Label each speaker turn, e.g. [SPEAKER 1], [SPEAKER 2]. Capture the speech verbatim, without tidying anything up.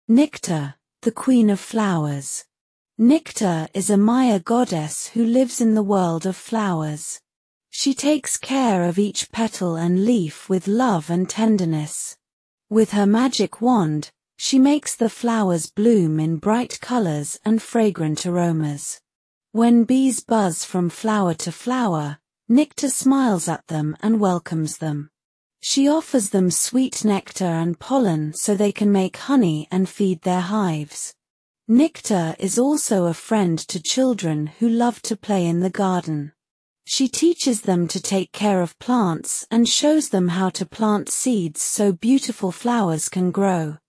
[SPEAKER 1] Nycta, the Queen of Flowers. Nycta is a Maya goddess who lives in the world of flowers. She takes care of each petal and leaf with love and tenderness. With her magic wand, she makes the flowers bloom in bright colors and fragrant aromas. When bees buzz from flower to flower, Nycta smiles at them and welcomes them. She offers them sweet nectar and pollen so they can make honey and feed their hives. Nycta is also a friend to children who love to play in the garden. She teaches them to take care of plants and shows them how to plant seeds so beautiful flowers can grow.